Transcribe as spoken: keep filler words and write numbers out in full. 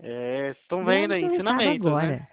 É, estão vendo Vamos aí, pro recado ensinamentos, né? agora.